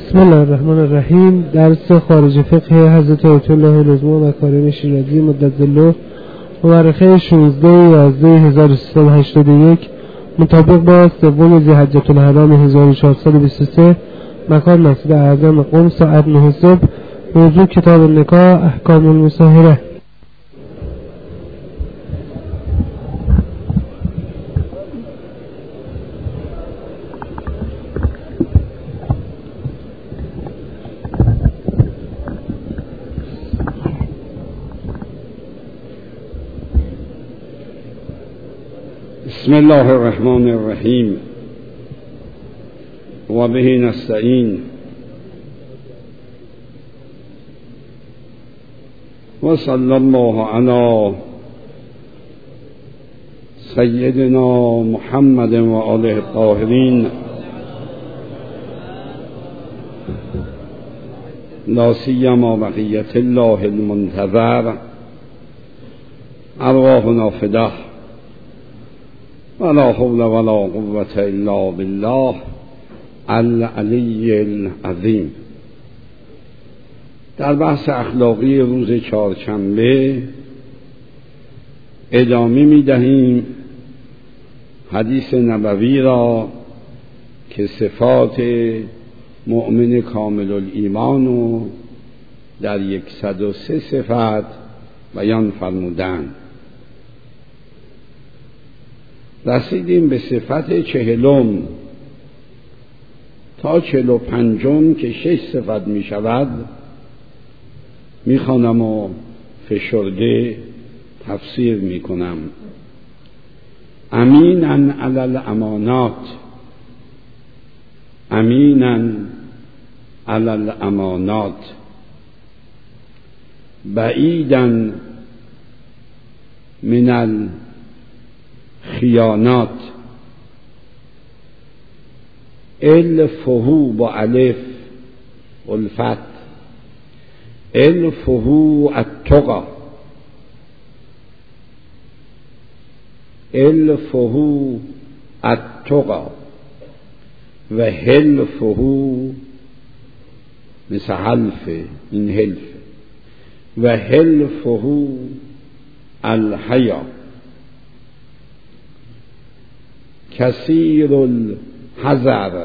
بسم الله الرحمن الرحیم. درس خارج فقه حضرت آیت الله نظمی و مکارم شیرازی مدظله مورخه 16/11/1381 مطابق با 3 ذی‌حجة الحرام 1423 مکان مسجد اعظم قم ساعت 9 صبح. موضوع کتاب النکاح احکام المصاهره. بسم الله الرحمن الرحیم و به نستعین و صلی الله علی سیدنا محمد و آله الطاهرین لا سیما بقیة الله المنتظر ارواحنا فداه ولا حول ولا قوة الا بالله العلی العظیم. در بحث اخلاقی روز چهارشنبه ادامه می‌دهیم حدیث نبوی را که صفات مؤمن کامل الایمان رو در 103 صفت بیان فرمودند. رسیدیم به صفت 40 تا 45 که 6 صفت می شود می خوانم و فشرده تفسیر می کنم. امیناً علی الامانات، امیناً علی الامانات، بعیداً من خیانات، الفهو با الف الفت، الفهو التقى، الفهو التقى و هلفهو مثل حلف این هلف و هلفهو الحیا. کثیر الحذر،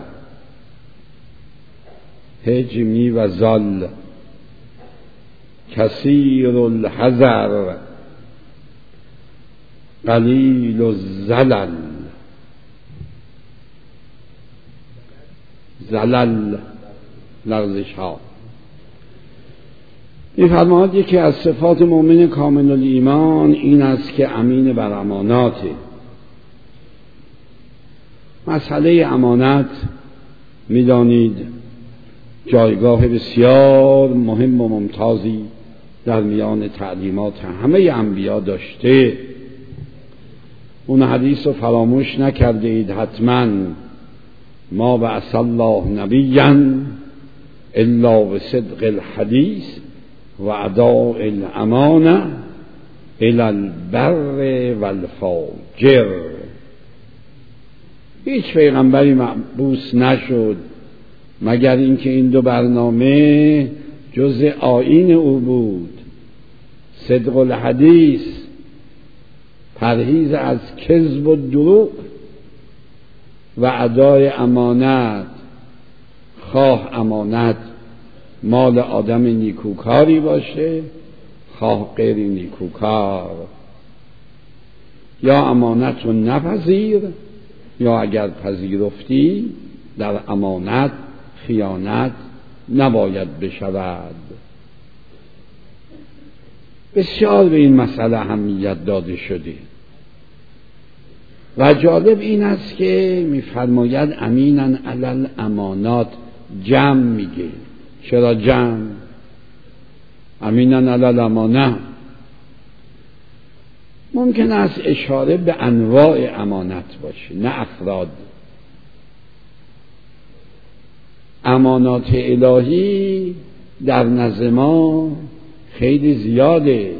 هجمی و زال، کثیر الحذر قلیل الزلل، زلل لغزش ها. می‌فرماید یکی از صفات مؤمن کامل الایمان این است که امین بر اماناته. مسئله امانت می‌دانید جایگاه بسیار مهم و ممتازی در میان تعلیمات همه انبیا داشته. اون حدیث رو فراموش نکرده اید حتما. ما بعث الله نبیا الا بصدق الحدیث و اداء الامانه الی البر والفاجر. هیچ پیغمبری مبعوث نشد مگر اینکه این دو برنامه جزء آیین او بود: صدق الحدیث، پرهیز از کذب و دروغ، و ادای امانت، خواه امانت مال آدم نیکوکاری باشه خواه غیر نیکوکار. یا امانت رو نپذیر یا اگر پذیرفتی در امانت خیانت نباید بشود. بسیار به این مسئله اهمیت داده شده و جالب این است که می‌فرماید امیناً علی الامانات، جمع میگه. چرا جمع؟ امیناً علی الامانه ممکن است اشاره به انواع امانت باشه نه افراد. امانات الهی در نزد ما خیلی زیاده.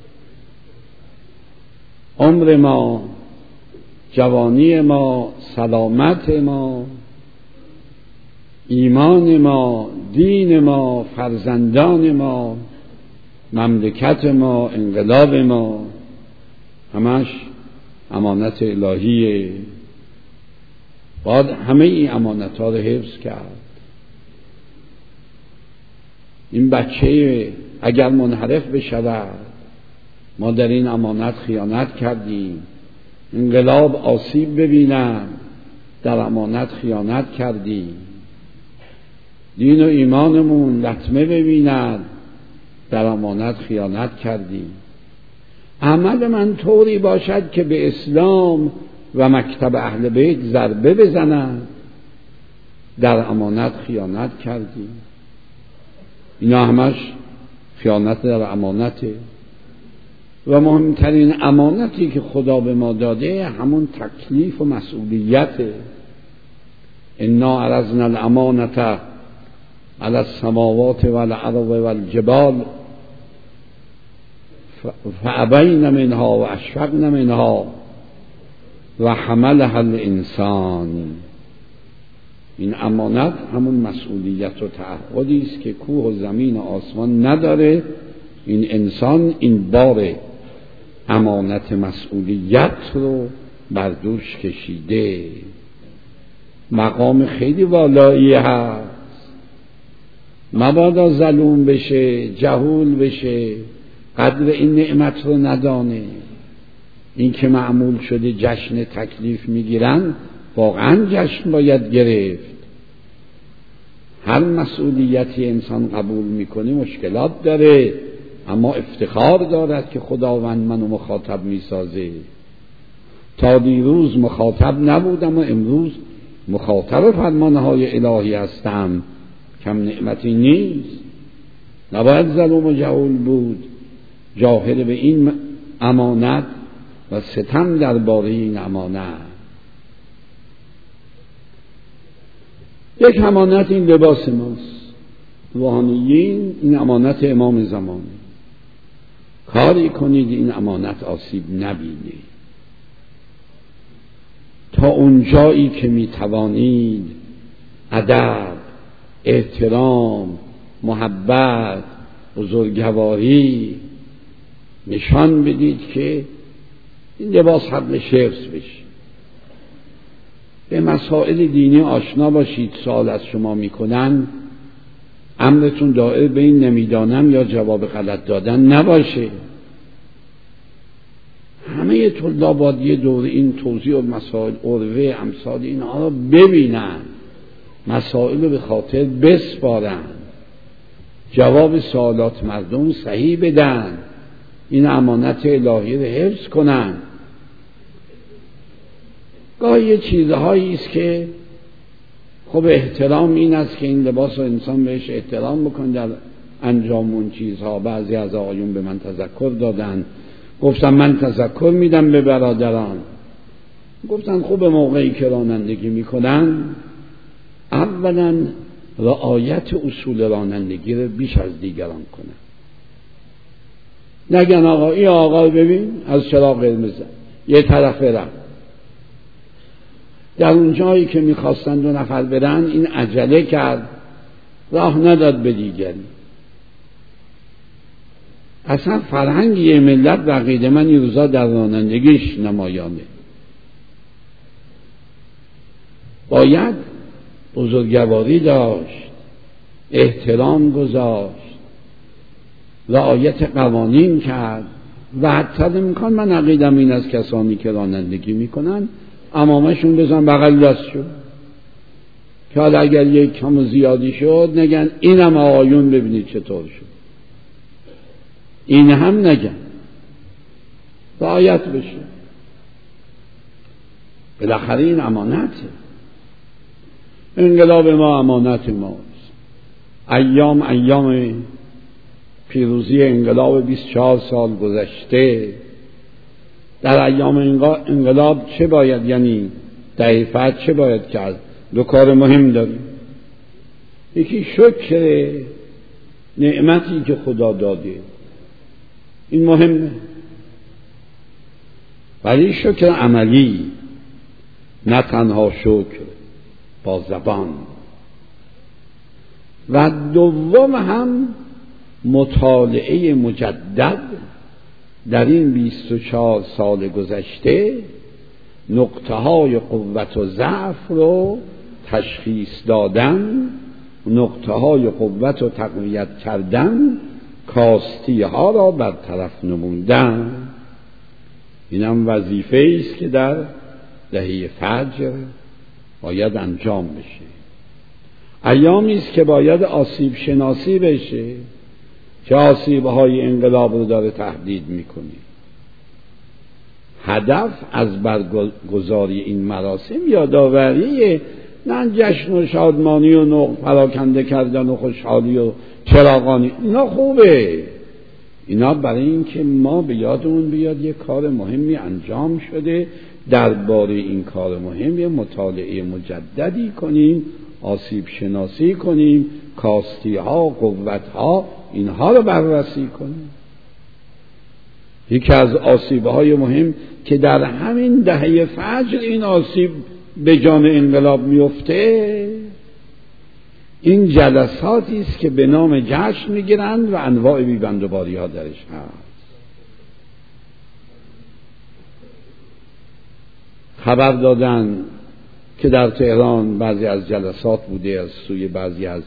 عمر ما، جوانی ما، سلامت ما، ایمان ما، دین ما، فرزندان ما، مملکت ما، انقلاب ما، همش امانت الهیه. باید همه این امانت ها رو حفظ کرد. این بچه اگر منحرف بشود، ما در این امانت خیانت کردیم. انقلاب آسیب ببینم، در امانت خیانت کردیم. دین و ایمانمون لطمه ببیند، در امانت خیانت کردیم. عمل من طوری باشد که به اسلام و مکتب اهل بیت ضربه بزنند، در امانت خیانت کردیم. اینا همش خیانت در امانته. و مهمترین امانتی که خدا به ما داده همون تکلیف و مسئولیته. انا عرضنا الامانة علی السماوات والارض والجبال فابین منها و اشفقن منها و حملها الانسان. این امانت همون مسئولیت و تعهدی است که کوه و زمین و آسمان نداره. این انسان این بار امانت مسئولیت رو بر دوش کشیده. مقام خیلی والایی هست. مبادا ظلوم بشه، جهول بشه، قدر این نعمت رو ندانه. این که معمول شده جشن تکلیف میگیرن، واقعا جشن باید گرفت. هر مسئولیتی انسان قبول میکنه مشکلات داره، اما افتخار دارد که خداوند منو مخاطب میسازه. تا دیروز مخاطب نبودم و امروز مخاطب فرمانهای الهی هستم. کم نعمتی نیست. نباید ظلم و جهول بود. جاهل به این امانت و ستم درباره این امانت. یک امانت این لباس ماست. روحانیین این امانت امام زمانه. کاری کنید این امانت آسیب نبینه. تا اون جایی که میتوانید ادب، احترام، محبت، بزرگواری نشان بدید که این لباس حمل حفظ بشه. به مسائل دینی آشنا باشید. سوال از شما میکنن، امرتون دائر به این نمیدانم یا جواب غلط دادن نباشه. همه طلاب باید یه دور این توضیح و مسائل عروه امثال اینها رو ببینن، مسائل رو به خاطر بسپارن، جواب سوالات مردم صحیح بدن، این امانت الهی رو حفظ کنن. گاهی یه چیزهایی است که خب احترام این است که این لباس رو انسان بهش احترام بکنه در انجام اون چیزها. بعضی از آقایون به من تذکر دادن، گفتم من تذکر میدم به برادران. گفتن خوب موقعی که رانندگی میکنن اولا رعایت اصول رانندگی رو بیش از دیگران کنن. نگن آقا این آقا ببین از چراغ قرمز یه طرف رفت. در اون جایی که میخواستن 2 نفر برن این عجله کرد، راه نداد به دیگری. اصلا فرهنگ یه ملت بقیده من این روزا در رانندگیش نمایانه. باید بزرگواری داشت، احترام گذاشت، رعایت قوانین کرد. و حتی امکان من عقیدم این از کسانی که رانندگی میکنن امامشون بزن بغل دستشون که حالا اگر یک کم زیادی شد نگن اینم آقایون ببینید چطور شد. این هم نگن، رعایت بشه. بالاخره این امانته. انقلاب ما امانت ماست. ایام پیروزی انقلاب 24 سال گذشته. در ایام انقلاب چه باید، یعنی دهه فتح چه باید کرد؟ 2 کار مهم داریم. یکی شکر نعمتی که خدا داده، این مهمه، ولی شکر عملی، نه تنها شکر با زبان. و دوم هم مطالعه مجدد در این 24 سال گذشته، نقطه های قوت و ضعف رو تشخیص دادن، نقطه های قوت و تقویت کردن، کاستی ها را برطرف نمودن. اینم وظیفه است که در دهه فجر باید انجام بشه. ایامی است که باید آسیب شناسی بشه که آسیب های انقلاب رو داره تهدید میکنه. هدف از برگزاری این مراسم یادآوری، نه جشن و شادمانی و نقل پراکنده کردن و خوشحالی و چراغانی. اینا خوبه، اینا برای این که ما به یادمون بیاد یک کار مهمی انجام شده، درباره این کار مهم یه مطالعه مجددی کنیم، آسیب شناسی کنیم، کاستی ها، قوت ها، اینها رو بررسی کنیم. یکی از آسیب های مهم که در همین دهه فجر این آسیب به جان انقلاب میفته، این جلساتی است که به نام جشن میگیرند و انواع بیبندوباری ها درش هست. خبر دادن که در تهران بعضی از جلسات بوده از سوی بعضی از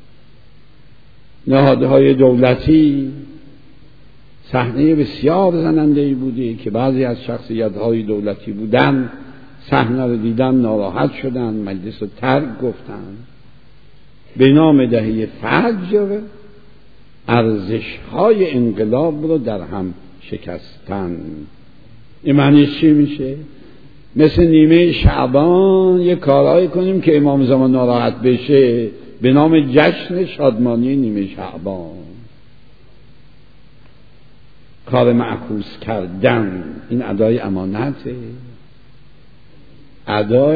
نهادهای دولتی، صحنه بسیار زننده‌ای بوده که بعضی از شخصیت‌های دولتی بودن، صحنه رو دیدن ناراحت شدن، مجلس رو ترک گفتن. به نام دهه فجر ارزش‌های انقلاب رو در هم شکستن. این معنیش چی میشه؟ مثل نیمه شعبان یک کارهایی کنیم که امام زمان ناراحت بشه، به نام جشن شادمانی نیمه شعبان. کار معکوس کردن، این ادای امانته، ادای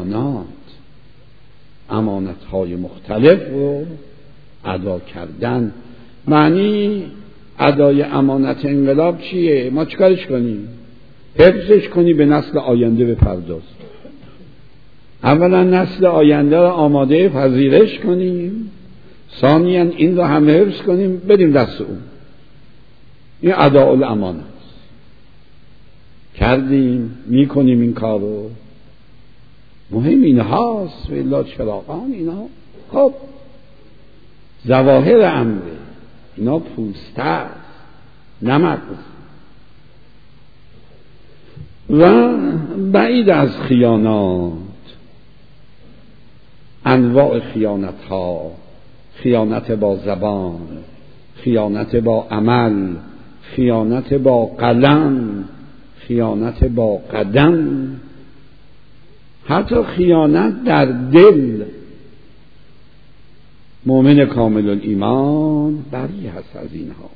امانت‌های مختلف رو ادا کردن. معنی ادای امانت انقلاب چیه؟ ما چیکارش کنیم؟ حفظش کنی، به نسل آینده بپرداز. اولا نسل آینده رو آماده پذیرش کنیم، ثانیاً این رو هم حفظ کنیم بدیم دست اون. این اداء الامانت کردیم، میکنیم این کار رو. مهم این هاست والله چراغان اینا. خب ظواهر امره، اینا پوسته است نه مغز. و بعید از خیانات، انواع خیانت ها، خیانت با زبان، خیانت با عمل، خیانت با قلم، خیانت با قدم، حتی خیانت در دل. مؤمن کامل الایمان بری هست از اینها.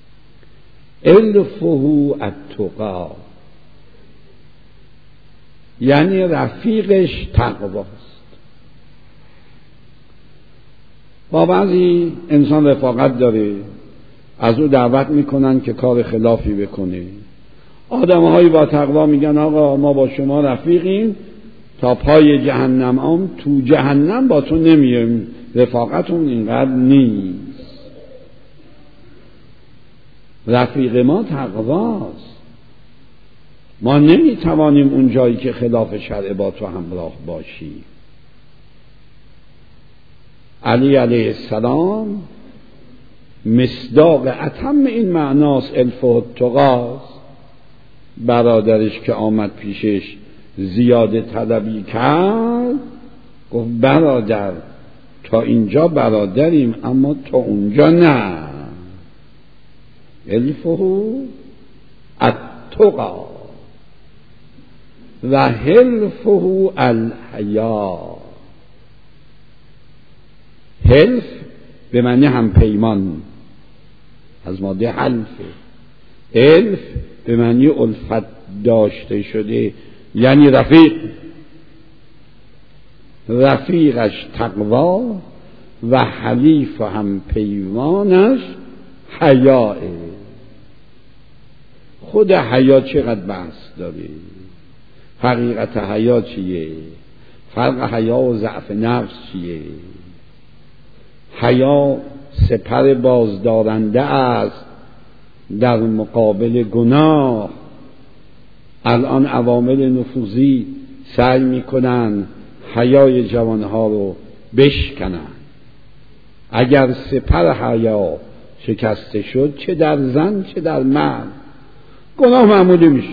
الفه التقی، یعنی رفیقش تقواست. با بعضی انسان رفاقت داره، از او دعوت میکنن که کار خلافی بکنه. آدم‌های با تقوا میگن آقا ما با شما رفیقیم تا پای جهنم، تو جهنم با تو نمیایم، رفاقتون اینقدر نیست. رفیق ما تقواست. ما نمیتوانیم اون جایی که خلاف شرع با تو همراه باشیم. علی علیه السلام مصداق اتم این معناست، الفه التقاست. برادرش که آمد پیشش زیاده طلبی کرد، گفت برادر تا اینجا برادریم اما تا اونجا نه. الفه التقا و حلفه الحیا. حلف به معنی هم پیمان، از ماده حلفه. حلف به معنی الفت داشته شده، یعنی رفیقش تقوا و حلیف هم پیمانش حیاء. خود حیا چقدر بحث داره. حقیقت حیا چیه؟ فرق حیا و ضعف نفس چیه؟ حیا سپر بازدارنده است در مقابل گناه. الان عوامل نفوذی سعی میکنن حیای جوانها رو بشکنن. اگر سپر حیا شکسته شد، چه در زن چه در مرد، گناه معمولی میشه.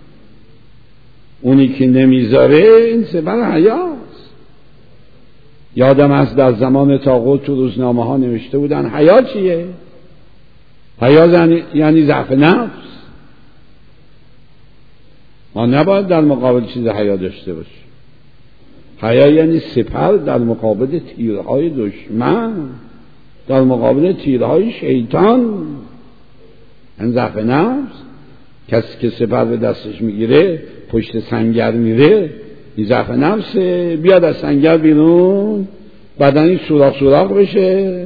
اونی که نمیذاره این سپر حیاست. یادم از در زمان طاغوت تو روزنامه ها نوشته بودن حیا چیه؟ حیا یعنی ضعف نفس. ما نباید در مقابل چیز حیا داشته باشیم. حیا یعنی سپر در مقابل تیرهای دشمن، در مقابل تیرهای شیطان. این ضعف نفس. کسی که سپر به دستش میگیره پشت سنگر میره، این ضعف نفسه. بیاد از سنگر بیرون، بدنی سوراخ بشه.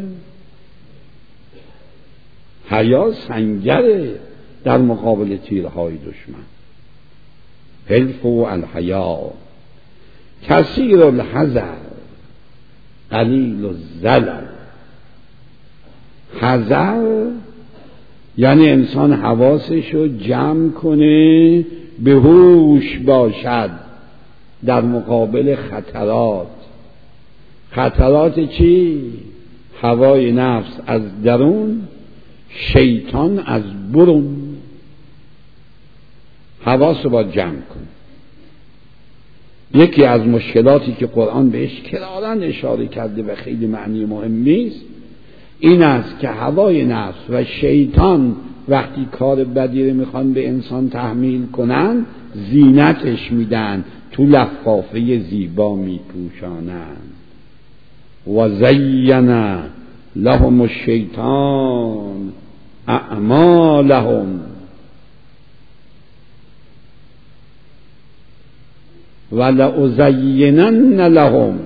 حیا سنگره در مقابل تیرهای دشمن. حلف و الحیا کثیر الحذر قلیل الزلل. حذر یعنی انسان حواسش رو جمع کنه، به هوش باشد در مقابل خطرات. خطرات چی؟ هوای نفس از درون، شیطان از برون. حواس رو باید جمع کن. یکی از مشکلاتی که قرآن بهش کراراً اشاره کرده و خیلی معنی مهمی است این است که هوای نفس و شیطان وقتی کار بدی رو میخوان به انسان تحمیل کنن، زینتش میدن، تو لفافه زیبا میپوشانن. و زین لهم الشیطان اعمالهم ولأزینن لهم.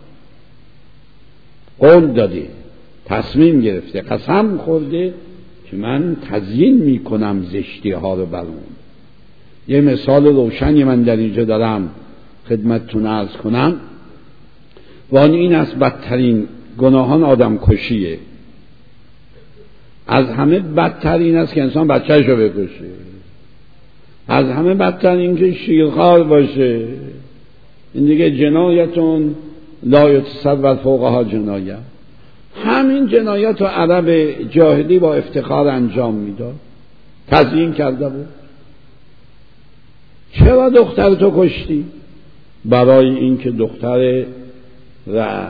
قول داده، تصمیم گرفته، قسم خورده که من تزیین میکنم زشتی ها رو برون. یه مثال روشنی من در اینجا دارم خدمتتون عرض کنم و آن این است بدترین گناهان آدم کشیه. از همه بدتر این است که انسان بچه‌ش رو بکشه. از همه بدتر این که شیرخوار باشه. این دیگه جنایتون لا یتصور فوقها جنایت. همین جنایت رو عرب جاهلی با افتخار انجام میداد، تزیین کرده بود. چرا دختر تو کشتی؟ برای اینکه دختر و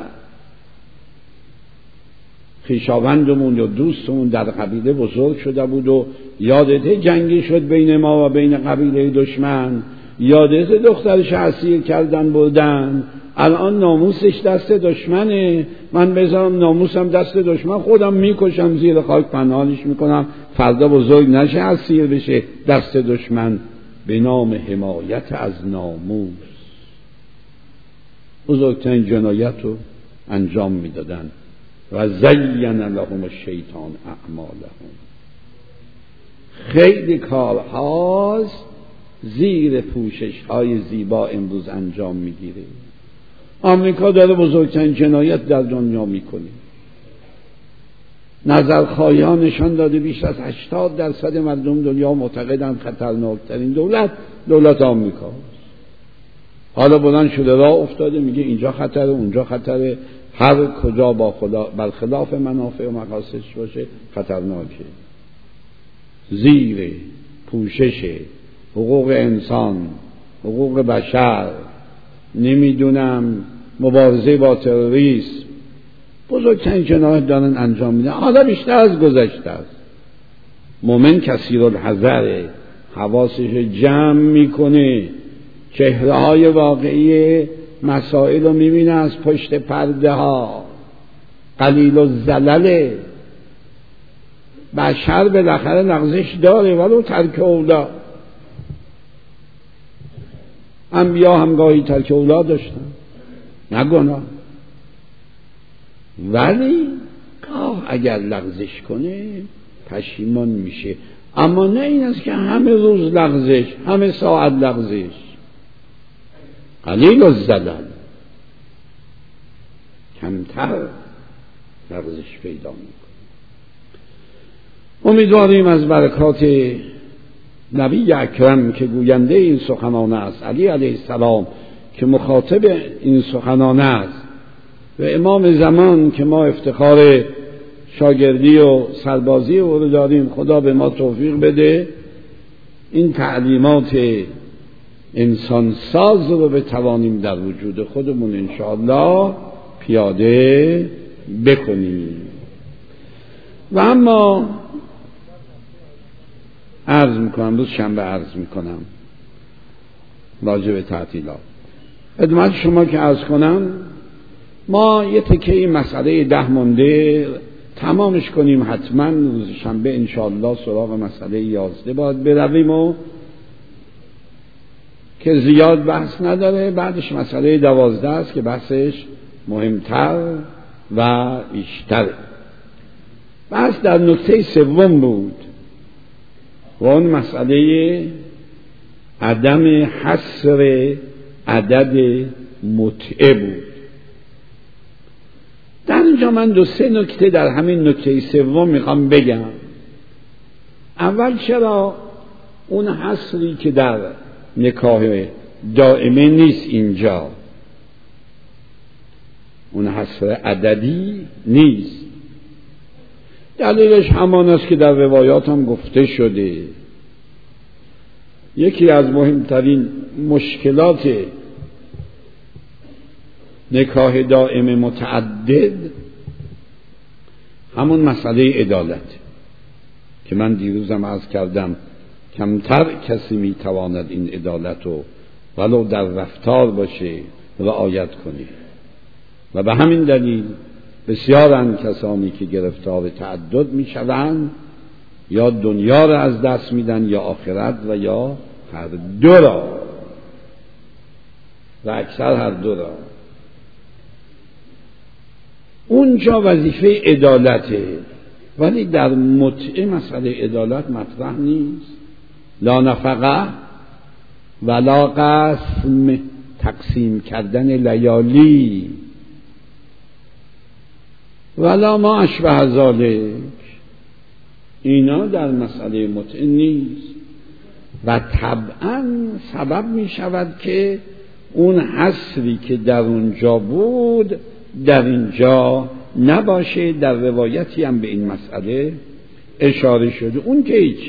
خویشاوندمون یا دوستمون در قبیله بزرگ شده بود و یادته جنگی شد بین ما و بین قبیله دشمن، یادته دخترش اسیر کردن بردن، الان ناموسش دست دشمنه، من بذارم ناموسم دست دشمن، خودم میکشم، زیر خاک پنهانش میکنم، فردا بزرگ نشه اسیر بشه دست دشمن. به نام حمایت از ناموس بزرگترین جنایت رو انجام میدادن. و زین لهم الشیطان اعمالهم. خیلی کارهاست زیر پوشش های زیبا امروز انجام میگیره. آمریکا داره بزرگترین جنایت در دنیا میکنه. نظرخواهی ها نشان داده بیش از 80% مردم دنیا معتقدند خطرناکترین دولت آمریکا. حالا بلند شده راه افتاده میگه اینجا خطره اونجا خطره، هر کجا برخلاف منافع و مقاصدش باشه خطرناکه. زیر پوشش حقوق انسان، حقوق بشر، نمیدونم مبارزه با تروریسم، بزرگترین جنایت دارن انجام میدن. حالا بیشتر از گذشته است. مومن کثیر الحذر، حواسش جمع میکنه، چهره های واقعی مسائل رو میبینه از پشت پرده ها. قلیل الزلل، بشر بالاخره لغزش داره ولو ترک اولاد. انبیا هم گاهی ترک اولاد داشتن، نه گناه، ولی گاه اگر لغزش کنه پشیمان میشه. اما نه این است که همه روز لغزش، همه ساعت لغزش. قلیل الزلل، کمتر لغزش پیدا میکنه. امیدواریم از برکات نبی اکرم که گوینده این سخنان است، علی علیه السلام که مخاطب این سخنان است، و امام زمان که ما افتخار شاگردی و سربازی او رو داریم، خدا به ما توفیق بده این تعلیمات انسان ساز رو بتوانیم در وجود خودمون انشاءالله پیاده بکنیم. و اما عرض میکنم، روز شنبه عرض میکنم راجع به تعطیلات خدمت شما که عرض کنم، ما یه تکه این مسئله 10 مونده تمامش کنیم حتما. روز شنبه انشاءالله سراغ مسئله 11 باید برویم و که زیاد بحث نداره. بعدش مسئله 12 است که بحثش مهمتر و بیشتر. بحث در نکته 3 بود و اون مسئله عدم حصر عدد متعه بود. در اینجا من 2-3 نکته در همین نکته 3 میخوام بگم. اول چرا اون حصری که در نکاح دائمه نیست، اینجا اون حصر عددی نیست. دلیلش همان است که در روایات هم گفته شده. یکی از مهمترین مشکلات نکاح دائم متعدد همون مسئله عدالت که من دیروزم عرض کردم کمتر کسی میتواند این عدالت رو ولو در رفتار باشه رعایت کنه و به همین دلیل بسیارن کسانی که گرفتار تعدد میشوند یا دنیا را از دست میدن یا آخرت و یا هر دو را و اکثر هر دو را. اونجا وظیفه عدالته، ولی در متعه مسئله عدالت مطرح نیست. لا نفقه ولا قسم، تقسیم کردن لیالی، ولا ما اشبه ذالک، اینا در مسئله متعه نیست و طبعا سبب می شود که اون حصری که در اونجا بود در اینجا نباشه. در روایتی هم به این مسئله اشاره شده، اون که هیچ.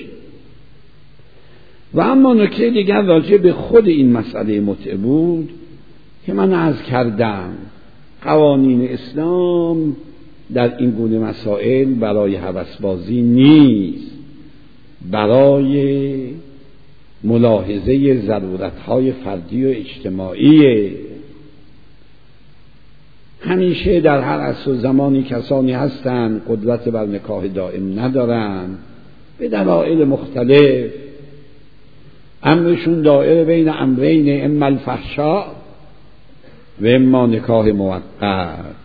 و اما نکته دیگر راجع به خود این مسئله متعه بود که من عرض کردم قوانین اسلام در این گونه مسائل برای هوسبازی نیست، برای ملاحظه ضرورت‌های فردی و اجتماعی. همیشه در هر عصر و زمانی کسانی هستند قدرت بر نکاح دائم ندارند به دلایل مختلف، امرشون دائره بین امرین، اما الفحشاء و اما نکاح موقت،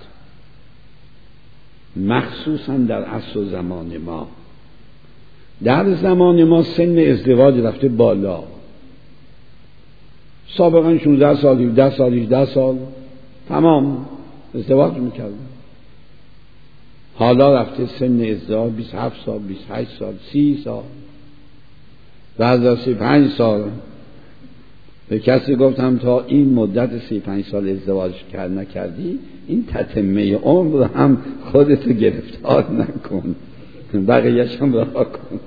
مخصوصا در عصر و زمان ما. در زمان ما سن ازدواج رفته بالا. سابقا 16 سال 17 سال 18 سال تمام ازدواج میکردن، حالا رفته سن ازدواج 27 سال 28 سال 30 سال بعد 35 سال. به کسی گفتم تا این مدت 35 سال ازدواج نکردی این تتمه عمر هم خودتو گرفتار نکن، بقیه‌اش هم رها کن.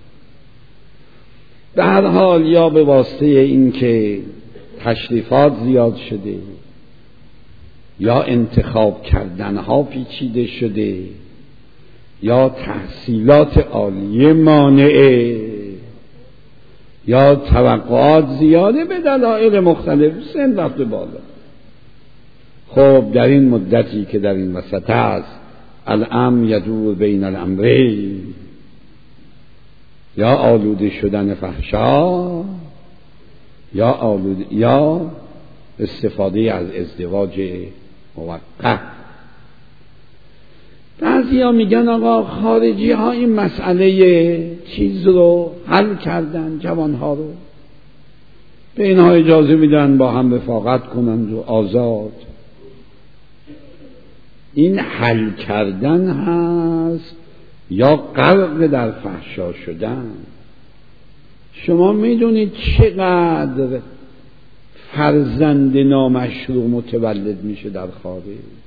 به هر حال یا به واسطه این که تشریفات زیاد شده یا انتخاب کردنها پیچیده شده یا تحصیلات عالیه مانعه یا توقعات زیاده، به دلایل مختلف سن رفته بالا. خب در این مدتی که در این وسط است الامر یدور بین الامرین، یا آلوده شدن فحشا یا استفاده از ازدواج موقت. بعضی ها میگن آقا خارجی ها این مسئله چیز رو حل کردن، جوان ها رو به اینها اجازه میدن با هم رفاقت کنند و آزاد. این حل کردن هست یا غرق در فحشا شدن. شما میدونید چقدر فرزند نامشروع متولد میشه در خارج.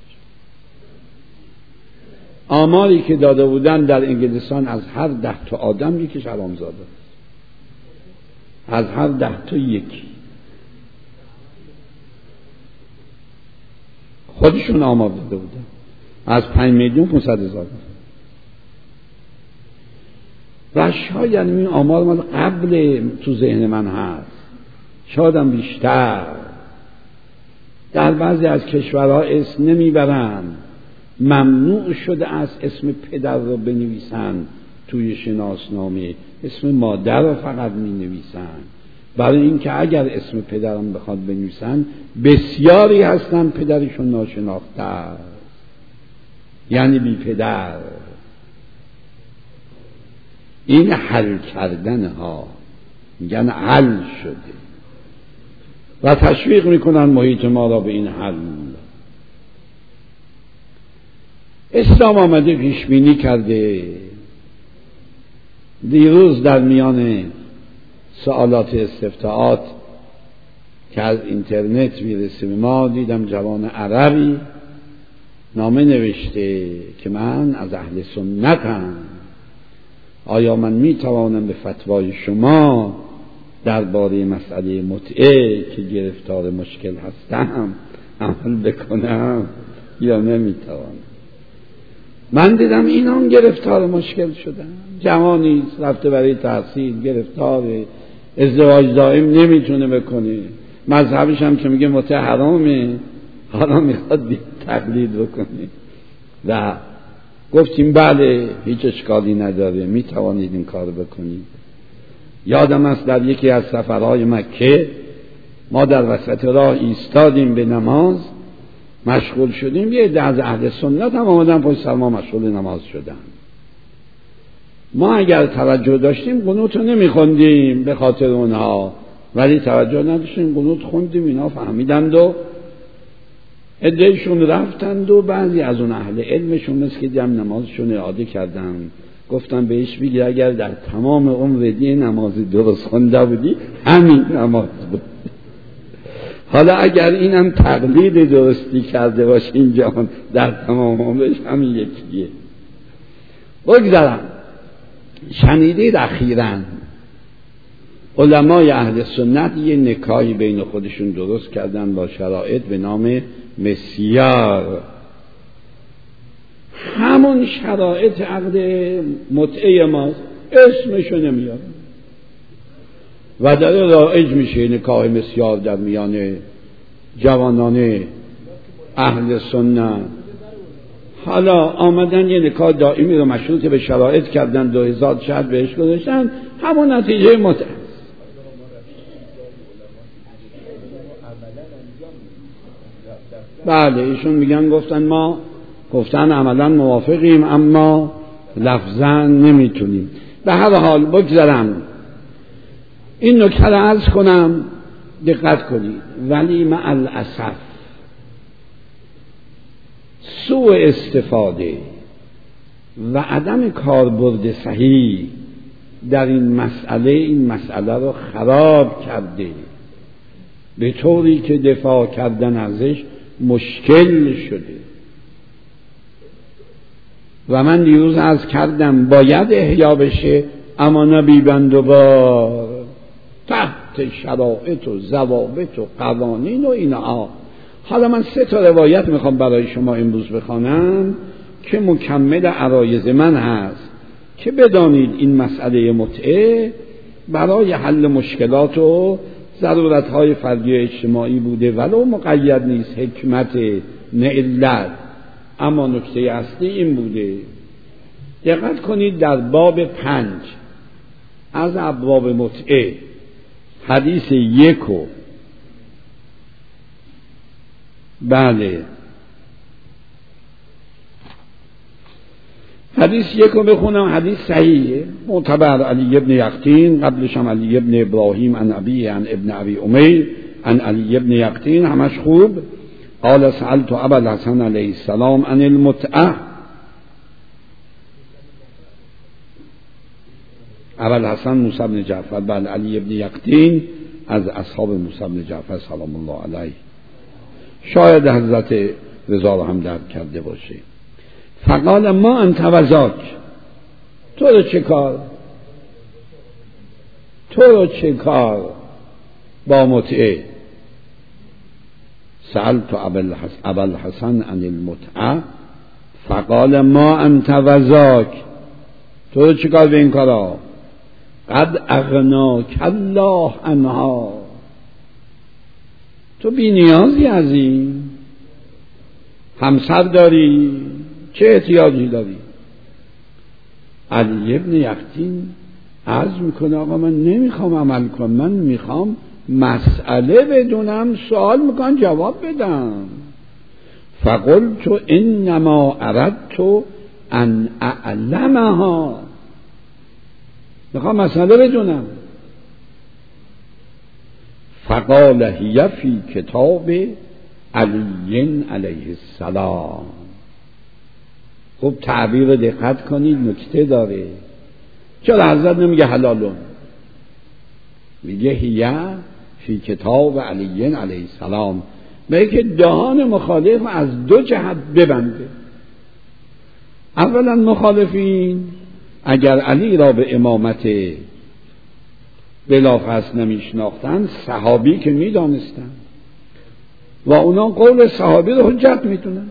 آماری که داده بودن در انگلستان از هر 10 تا آدم یکیش حرامزاده است. از هر 10 تا یکی. خودشون آمار داده بودن از 5,500,000. و شاید این آمار مال قبل تو ذهن من هست، شاید هم بیشتر. در بعضی از کشورها اسم نمیبرند، ممنوع شده است اسم پدر رو بنویسند توی شناسنامه، اسم مادر رو فقط می نویسند، برای اینکه اگر اسم پدرم بخواد بنویسند بسیاری هستن پدرشون ناشناخته است، یعنی بی پدر. این حل کردن ها میگن حل شده و تشویق میکنن محیط ما را به این حل. اسلام آمده پیش بینی کرده. دیروز در میان سوالات استفتاءات که از اینترنت میرسه به ما دیدم جوان عربی نامه نوشته که من از اهل سنتم، آیا من میتوانم به فتوای شما درباره مسئله متعه که گرفتار مشکل هستم عمل بکنم یا نمیتوانم؟ من دیدم اینا هم گرفتار مشکل شدن. جوانی رفته برای تحصیل، گرفتار ازدواج دائم نمیتونه بکنه، مذهبش هم که میگه متعه حرامه، حالا میخواد تقلید بکنه. و گفتیم بله هیچ اشکالی نداره، میتوانید این کار بکنید. یادم است در یکی از سفرهای مکه ما در وسط راه ایستادیم به نماز، مشغول شدیم، یه عده از اهل سنت هم آمدن پشت سر ما مشغول نماز شدن. ما اگر توجه داشتیم قنوت رو نمیخوندیم به خاطر اونها، ولی توجه نداشتیم قنوت خوندیم، اینا فهمیدند و عدهشون رفتند و بعضی از اون اهل علمشون مثل که جمع نمازشون اعاده کردن، گفتن بهش بگی اگر در تمام عمر دین نمازی درست خونده بودی همین نماز بود. حالا اگر اینم تقلید درستی کرده باشه اینجا در تمام عمرش همین یکیه. بگذارم شنیدید اخیراً علمای اهل سنت یه نکاحی بین خودشون درست کردن با شرایط به نام مسیار. همون شرایط عقد متعه ماست، اسمشو نمیارن و داره رایج میشه نکاح مسیار در میان جوانان اهل سنت. حالا آمدن یه نکاح دائمی رو مشروط به شرایط کردن، 2000 شرط بهش گذاشتن، همون نتیجه متعه. بله ایشون میگن گفتن عملا موافقیم اما لفظا نمیتونیم. به هر حال بگذارم این نکته را عرض کنم، دقت کنید. ولی مع الاسف سوء استفاده و عدم کاربرد صحیح در این مسئله رو خراب کرده، به طوری که دفاع کردن ازش مشکل شده. و من دیروز عرض کردم باید احیا بشه، اما نه بی‌بندوبار، تحت شرایط و ضوابط و قوانین و اینا. حالا من 3 تا روایت میخوام برای شما امروز بخوانم که مکمل عرایض من هست که بدانید این مسئله متعه برای حل مشکلات و ضرورت‌های فردی و اجتماعی بوده، ولو مقید نیست، حکمت نه علت. اما نکته اصلی این بوده. دقت کنید در باب 5 از ابواب متعه حدیث 1 بله حدیث 1 بخونم، حدیث صحیحه معتبر. علی ابن یقطین، قبلش هم علی ابن ابراهیم عن ابی عن ابن ابی امیر عن علی ابن یقطین، همش خوب. قال سألت ابا الحسن علیه السلام عن المتعه. ابا الحسن موسی بن جعفر بن علی بن یقطین از اصحاب موسی بن جعفر سلام الله علیه، شاید حضرت رضا رو هم درک کرده باشه. فقال ما انت و ذاک، تو رو چه کار با متعه؟ سألت ابا الحسن عن المتعه فقال ما انت و ذاک، تو رو چه کار به این کارا؟ قد اغناک الله عنها، تو بی نیازی از این، همسر داری، چه احتیاجی داری؟ علی ابن یقطین عرض میکنه آقا من نمیخوام عمل کنم، من میخوام مسئله بدونم، سوال میکنم جواب بدم. فقلت انما اردت ان اعلمها، میخوام مسئله بدونم. فقال هی فی کتاب علی علیه السلام. خوب تعبیر رو دقت کنید، نکته داره. چرا حضرت نمیگه حلالون، میگه هی فی کتاب علی علیه السلام، میگه که دهان مخالف از دو جهت ببنده. اولا مخالفین اگر علی را به امامت بلافاصله نمیشناختن، صحابی که میدانستن و اونا قول صحابی رو حجت میدونن،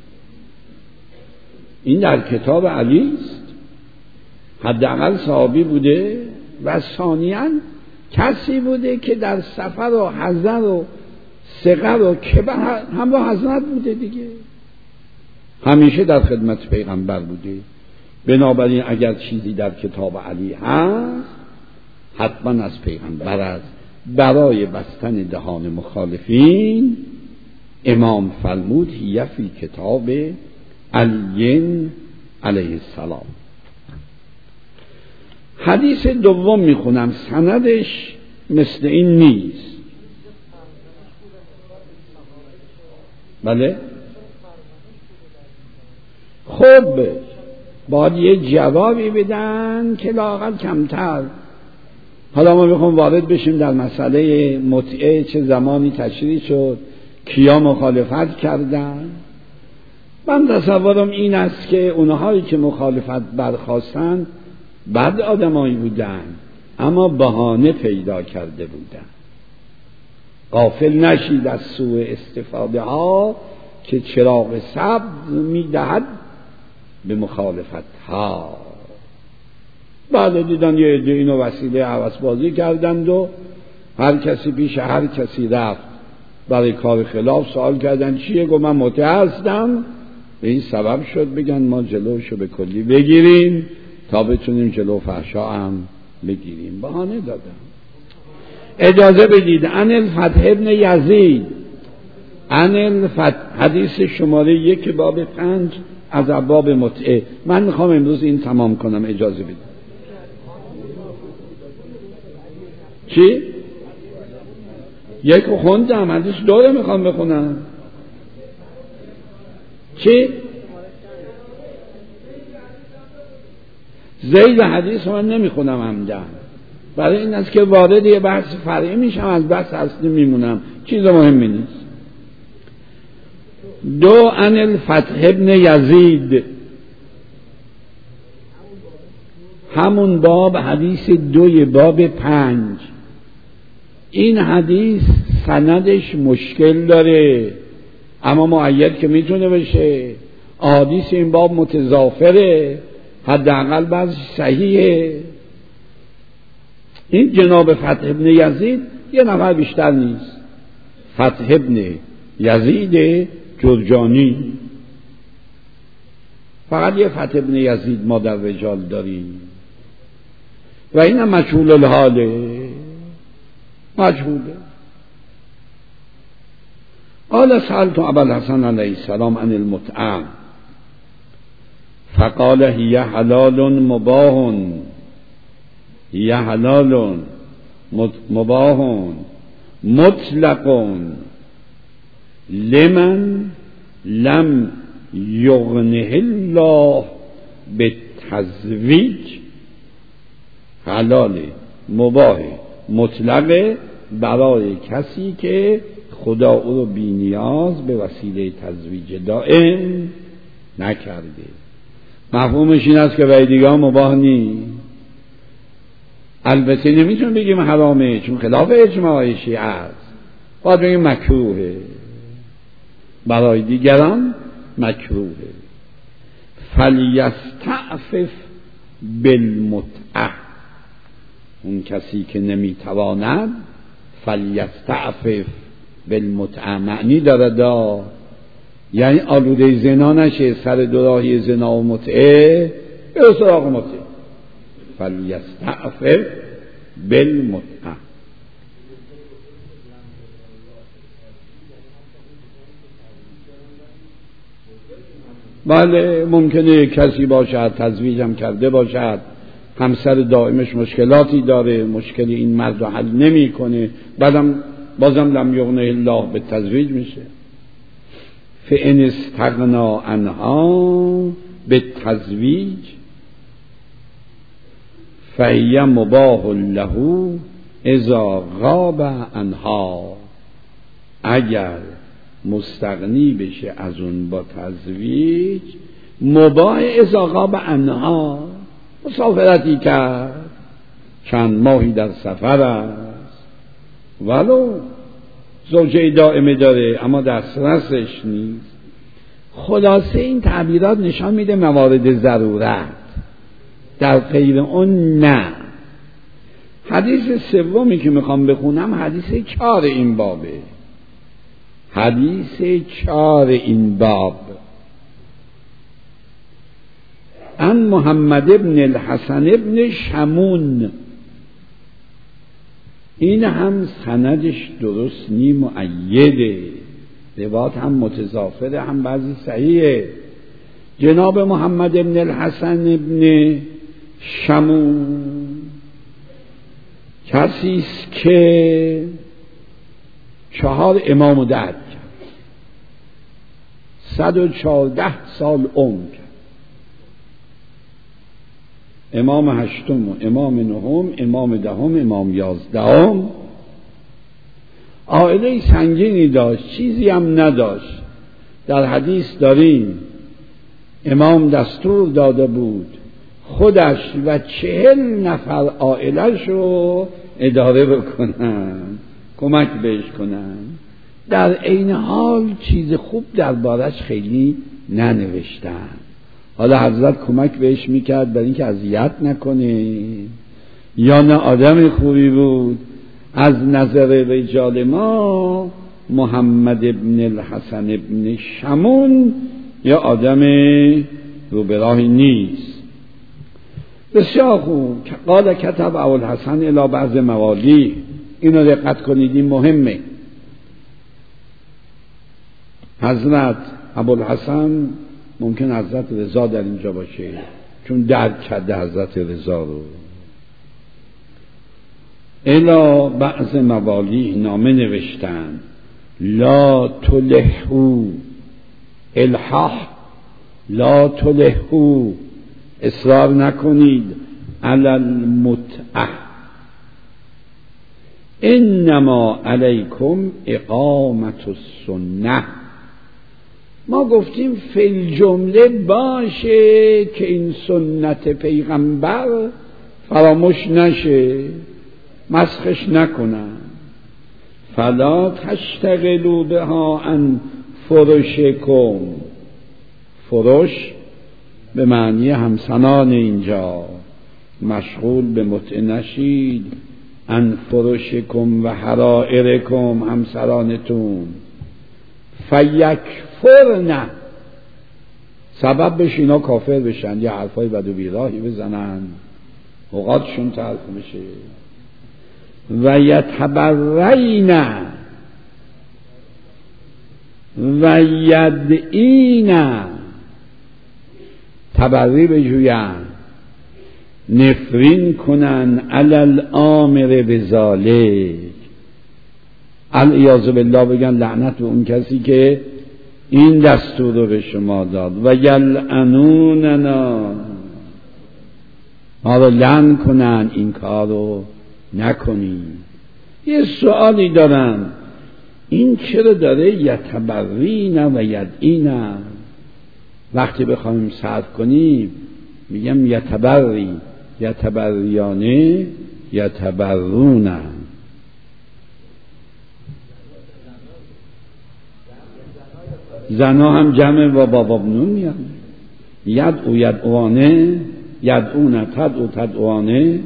این در کتاب علی است، حداقل صحابی بوده و ثانیاً کسی بوده که در سفر و حضر و صغر و کبر همراه حضرت بوده دیگه، همیشه در خدمت پیغمبر بوده. بنابراین اگر چیزی در کتاب علی هست حتما از پیغمبر است. برای بستن دهان مخالفین امام فرمود هی فی کتاب علی علیه السلام. حدیث دوم میخونم، سندش مثل این نیست. بله خب باید یه جوابی بدن که لااقل کمتر. حالا ما میخوام وارد بشیم در مسئله متعه، چه زمانی تشریع شد، کیا مخالفت کردن. من تصورم این است که اونهایی که مخالفت برخواستن بد آدمایی بودن، اما بهانه پیدا کرده بودن. غافل نشید از سوء استفاده ها که چراغ سبز میدهد به مخالفت ها. بعد دیدن یه عده اینو وسیله هوس بازی کردند و هر کسی پیش هر کسی رفت برای کار خلاف، سوال کردن چیه؟ گفت من متعه هستم. به این سبب شد بگن ما جلوشو به کلی بگیریم تا بتونیم جلو فحشا هم بگیریم. بهانه دادم. اجازه بدید عن الفتح ابن یزید، عن الفتح، حدیث شماره 1 باب 5 از ابواب متعه. من میخوام امروز این تمام کنم، اجازه بدید. چی؟ یک خوندم، حدیث 2 رو میخوام بخونم. چی؟ زیل حدیث من نمیخونم عمدن، برای این است که وارد یه بحث فرعی میشم، از بحث اصلی میمونم، چیز مهمی نیست. 2 عن الفتح ابن یزید، همون باب، حدیث 2 باب 5. این حدیث سندش مشکل داره اما مؤید که میتونه بشه. احادیث این باب متضافره، حداقل بعض صحیحه. این جناب فتح ابن یزید یه نفر بیشتر نیست، فتح ابن یزید جرجانی. فقط یه فتح ابن یزید ما در رجال داریم و این هم مجهول الحاله، مجهوله. قال سألت ابا الحسن علیه السلام عن المتعه فقال هی حلال مباح، هی حلال مباح مطلق لمن لم یغنه الله به تزویج، حلال مباح مطلق برای کسی که خدا او رو بی نیاز به وسیله تزویج دائم نکرده. مفهومش این است که برای دیگه مباح نیست. البته نمیتون بگیم حرامه، چون خلاف اجماع شیعه است، باید بگیم مکروهه، برای دیگران مکروهه. فلیستعفف بالمتعه، اون کسی که نمیتواند فلیستعفف بالمتعه معنی داره یعنی آلوده زنا نشه، سر دوراهی زنا و متعه به سراغ متعه. فلیستعفف بالمتعه. بله ممکنه کسی باشد تزویج هم کرده باشد، همسر دائمش مشکلاتی داره، مشکل این مرد رو حل نمی کنه، بازم لم یغنه الله به تزویج میشه. فإن استغنا عنها به تزویج فهی مباح له اذا غاب عنها، اگر مستغنی بشه از اون با تزویج مباح اذا غاب عنها، مسافرتی کرد چند ماهی در سفر است ولو زوجه دائمه داره اما دسترسش نیست. خلاصه این تعبیرات نشان میده موارد ضرورت، در غیر اون نه. حدیث سومی که میخوام بخونم حدیث 4 این بابه، حدیث 4 این باب. عن محمد ابن الحسن ابن شمون، این هم سندش درست نی، مؤیده، روایت هم متضافره، هم بعضی صحیحه. جناب محمد ابن الحسن ابن شمون کسی است که 4 امام درک کرد، 114 سال عمر، امام 8، امام 9، امام 10، امام 11. عائله سنگینی داشت، چیزی هم نداشت. در حدیث داریم امام دستور داده بود خودش و 40 نفر عائله‌اش رو اداره بکنن، کمک بهش کنن. در عین حال چیز خوب دربارش خیلی ننوشتن. حالا حضرت کمک بهش میکرد برای اینکه اذیت نکنه، یا نه آدم خوبی بود؟ از نظر رجال ما محمد ابن الحسن ابن شمون یا آدم رو به راهی نیست. بسیار خوب. قال کتب ابوالحسن الی بعض موالی، اینو دقت کنید، این مهمه. حضرت ابوالحسن ممکن حضرت رضا در اینجا باشه، چون درک کرده حضرت رضا رو. الی بعض موالی نامه نوشتن لا تلحو، الحاح لا تلحو، اصرار نکنید، علی المتعه، انما علیکم اقامت السنه. ما گفتیم فی الجمله باشه که این سنت پیغمبر فراموش نشه، مسخش نکنن. فلا تشتغلوا بها عن فرشکم، فرش به معنی همسنان، اینجا مشغول به متع نشید. عن فرشکم و حرائرکم، همسرانتون. فیکفرن، سبب بشه اینا کافر بشن یا حرفای بد و بیراهی بزنن، اوقاتشون تلخ بشه. و یتبرین و یدعین، تبری بجوین، نفرین کنن علی الامر بذالک، العیاذ بالله بگن لعنت به اون کسی که این دستور رو به شما داد و یلعنوننا، ما رو لعن کنن این کار رو نکنیم. یه سوالی دارم، این چرا داره یتبرین و یدعین؟ وقتی بخوایم صرف کنیم میگم یتبری، یتبریانه، یتبرونه. زنا هم جمع و بابابنون میاد. یدعو یدعوانه، یدعونه تدعو تدعوانه،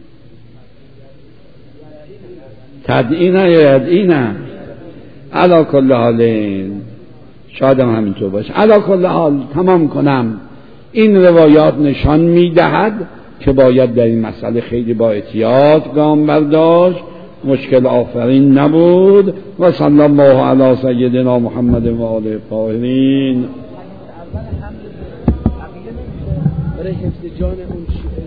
تدعینه یا یدعینه. علا کل حال شاید هم همینطور باشه. علا کل حال تمام کنم. این روایات نشان میدهد که باید در این مسئله خیلی با احتیاط گام برداشت. مشکل آفرین نبود. و صلی الله علی سیدنا محمد و آله الطاهرین. برای حفظ جان اون